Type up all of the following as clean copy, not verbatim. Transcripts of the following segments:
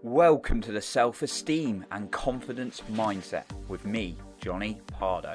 Welcome to the Self-Esteem and Confidence Mindset with me, Johnny Pardo.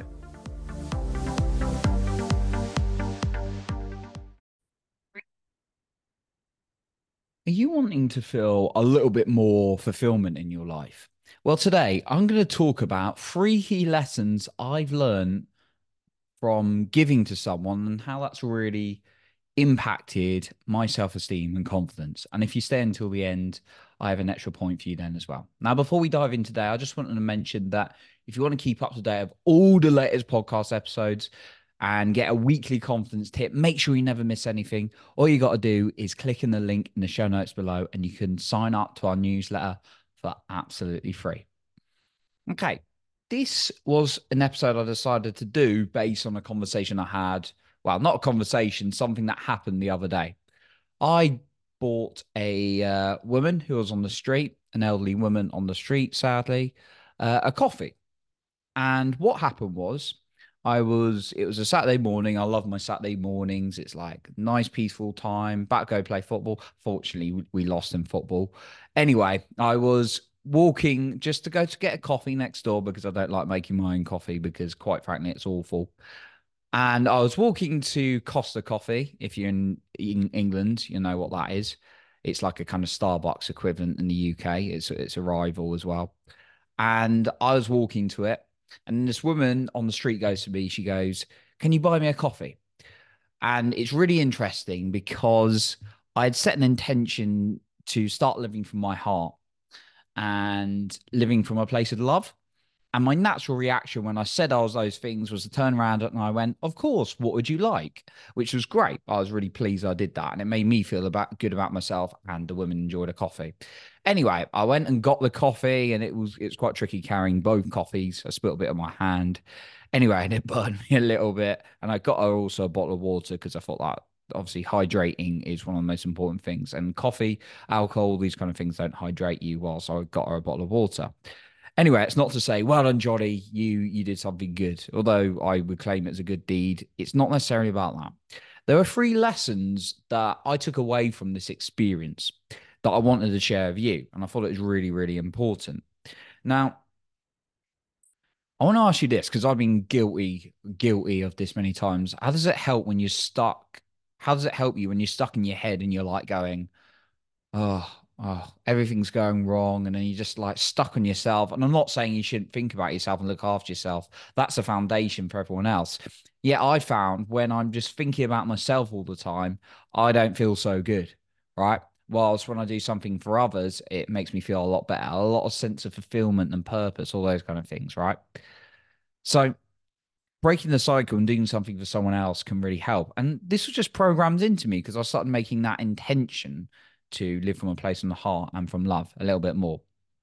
Are you wanting to feel a little bit more fulfillment in your life? Well, today I'm going to talk about three key lessons I've learned from giving to someone and how that's really impacted my self esteem and confidence. And if you stay until the end, I have an extra point for you then as well. Now, before we dive in today, I just wanted to mention that if you want to keep up to date of all the latest podcast episodes and get a weekly confidence tip, make sure you never miss anything. All you got to do is click in the link in the show notes below and you can sign up to our newsletter for absolutely free. Okay. This was an episode I decided to do based on a conversation I had. Well, not a conversation, something that happened the other day. I bought a woman who was on the street, an elderly woman on the street, sadly, a coffee. And what happened was, it was a Saturday morning. I love my Saturday mornings. It's like nice, peaceful time. Back go play football. Fortunately, we lost in football. Anyway, I was walking just to go to get a coffee next door because I don't like making my own coffee because, quite frankly, it's awful. And I was walking to Costa Coffee. If you're in England, you know what that is. It's like a kind of Starbucks equivalent in the UK. It's a rival as well. And I was walking to it, and this woman on the street goes to me. She goes, "Can you buy me a coffee?" And it's really interesting because I had set an intention to start living from my heart and living from a place of love. And my natural reaction when I said I was those things was to turn around and I went, "Of course, what would you like?" Which was great. I was really pleased I did that. And it made me feel good about myself, and the women enjoyed a coffee. Anyway, I went and got the coffee, and it's quite tricky carrying both coffees. I spilled a bit on my hand. Anyway, and it burned me a little bit. And I got her also a bottle of water because I thought that obviously hydrating is one of the most important things. And coffee, alcohol, these kind of things don't hydrate you, whilst I got her a bottle of water. Anyway, it's not to say, well done, Johnny, you did something good. Although I would claim it's a good deed, it's not necessarily about that. There are three lessons that I took away from this experience that I wanted to share with you, and I thought it was really, really important. Now, I want to ask you this because I've been guilty of this many times. How does it help when you're stuck? How does it help you when you're stuck in your head and you're like going, everything's going wrong, and then you're just like stuck on yourself. And I'm not saying you shouldn't think about yourself and look after yourself. That's a foundation for everyone else. Yet I found when I'm just thinking about myself all the time, I don't feel so good, right? Whilst when I do something for others, it makes me feel a lot better, a lot of sense of fulfillment and purpose, all those kind of things, right? So breaking the cycle and doing something for someone else can really help. And this was just programmed into me because I started making that intention to live from a place from the heart and from love a little bit more.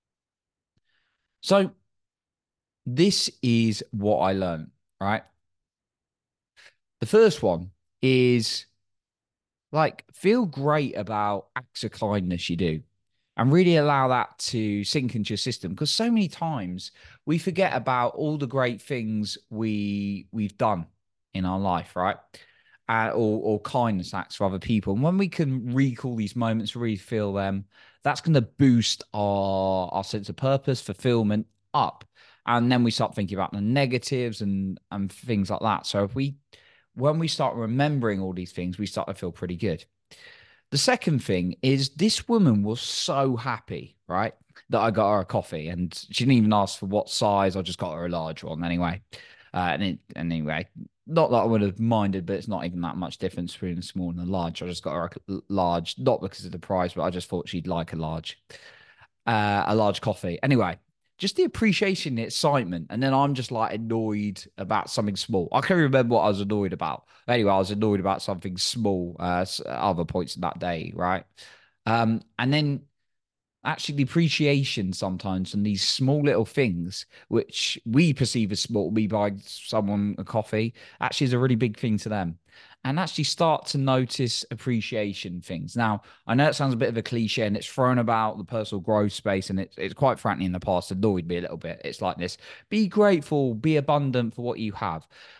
So this is what I learned, right? The first one is like feel great about acts of kindness you do and really allow that to sink into your system because so many times we forget about all the great things we've done in our life, right? Or kindness acts for other people. And when we can recall these moments, really feel them, that's going to boost our sense of purpose, fulfillment up. And then we start thinking about the negatives and things like that. So when we start remembering all these things, we start to feel pretty good. The second thing is this woman was so happy, right? That I got her a coffee and she didn't even ask for what size. I just got her a large one anyway. And anyway, not that I would have minded, but it's not even that much difference between a small and a large. I just got her a large, not because of the price, but I just thought she'd like a large coffee. Anyway, just the appreciation, the excitement, and then I'm just like annoyed about something small. I can't remember what I was annoyed about. Anyway, I was annoyed about something small. Other points in that day, right? And then actually the appreciation sometimes and these small little things which we perceive as small, we buy someone a coffee, actually is a really big thing to them. And actually start to notice appreciation things. Now, I know it sounds a bit of a cliche and it's thrown about the personal growth space, and it's quite frankly in the past annoyed me a little bit. It's like this: be grateful, be abundant for what you have.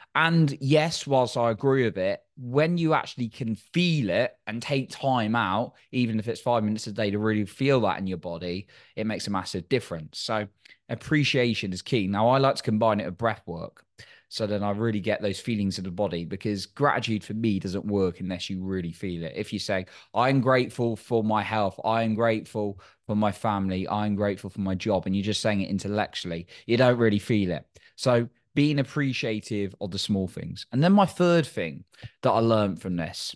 And yes, whilst I agree with it, when you actually can feel it and take time out, even if it's 5 minutes a day to really feel that in your body, it makes a massive difference. So appreciation is key. Now, I like to combine it with breath work. So then I really get those feelings in the body, because gratitude for me doesn't work unless you really feel it. If you say, I'm grateful for my health, I am grateful for my family, I'm grateful for my job, and you're just saying it intellectually, you don't really feel it. So being appreciative of the small things. And then my third thing that I learned from this,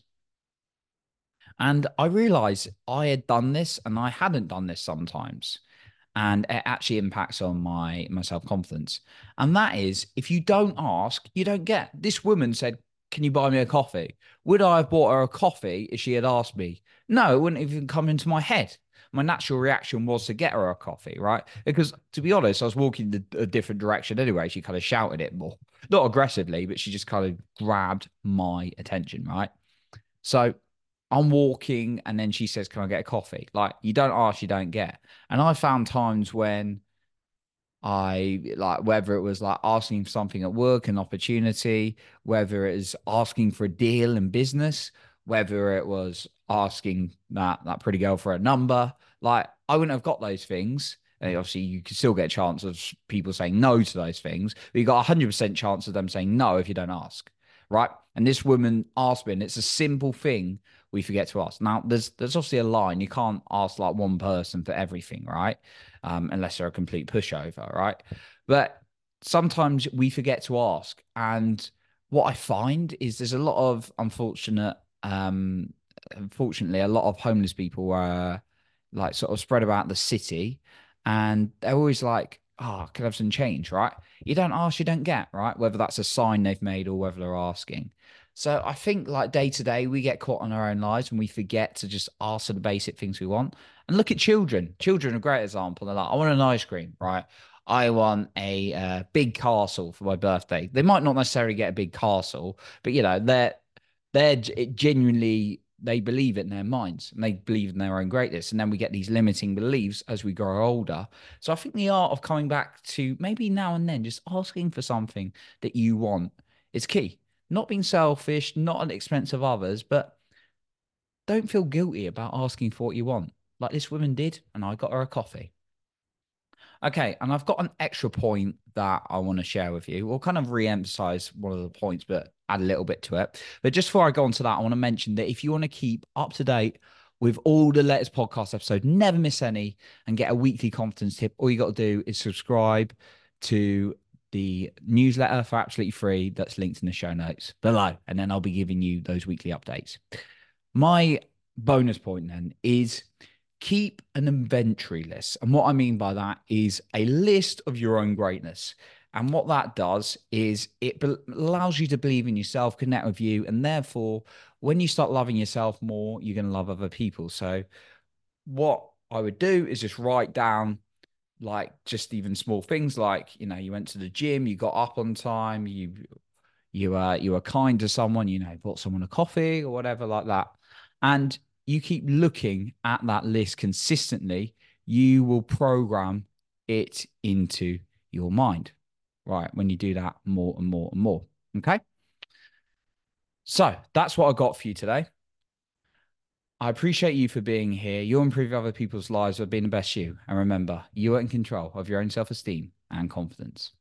and I realized I had done this and I hadn't done this sometimes, and it actually impacts on my self-confidence. And that is, if you don't ask, you don't get. This woman said, can you buy me a coffee? Would I have bought her a coffee if she had asked me? No, it wouldn't even come into my head. My natural reaction was to get her a coffee, right? Because to be honest, I was walking a different direction anyway. She kind of shouted it more, not aggressively, but she just kind of grabbed my attention, right? So I'm walking, and then she says, can I get a coffee? Like, you don't ask, you don't get. And I found times when I like, whether it was like asking for something at work, an opportunity, whether it is asking for a deal in business, whether it was asking that pretty girl for a number, like I wouldn't have got those things. And obviously, you could still get a chance of people saying no to those things, but you got 100% chance of them saying no if you don't ask, right? And this woman asked me, and it's a simple thing we forget to ask. Now, there's obviously a line. You can't ask like one person for everything, right? Unless they're a complete pushover, right? But sometimes we forget to ask. And what I find is there's a lot of unfortunately, a lot of homeless people are like sort of spread about the city, and they're always like, oh, can I have some change, right? You don't ask, you don't get, right? Whether that's a sign they've made or whether they're asking. So I think like day to day, we get caught on our own lives and we forget to just ask for the basic things we want. And look at children. Children are a great example. They're like, I want an ice cream, right? I want a big castle for my birthday. They might not necessarily get a big castle, but they're genuinely, they believe it in their minds and they believe in their own greatness. And then we get these limiting beliefs as we grow older. So I think the art of coming back to maybe now and then just asking for something that you want is key. Not being selfish, not at the expense of others, but don't feel guilty about asking for what you want. Like this woman did, and I got her a coffee. Okay, and I've got an extra point that I want to share with you. We'll kind of re-emphasize one of the points, but add a little bit to it. But just before I go on to that, I want to mention that if you want to keep up to date with all the latest podcast episodes, never miss any, and get a weekly confidence tip, all you got to do is subscribe to the newsletter for absolutely free. That's linked in the show notes below, and then I'll be giving you those weekly updates. My bonus point then is keep an inventory list. And what I mean by that is a list of your own greatness. And what that does is it allows you to believe in yourself, connect with you. And therefore, when you start loving yourself more, you're going to love other people. So, what I would do is just write down like just even small things like, you went to the gym, you got up on time, you were kind to someone, bought someone a coffee or whatever like that. And you keep looking at that list consistently, you will program it into your mind, right? When you do that more and more and more. Okay. So that's what I got for you today. I appreciate you for being here. You'll improve other people's lives by being the best you. And remember, you are in control of your own self-esteem and confidence.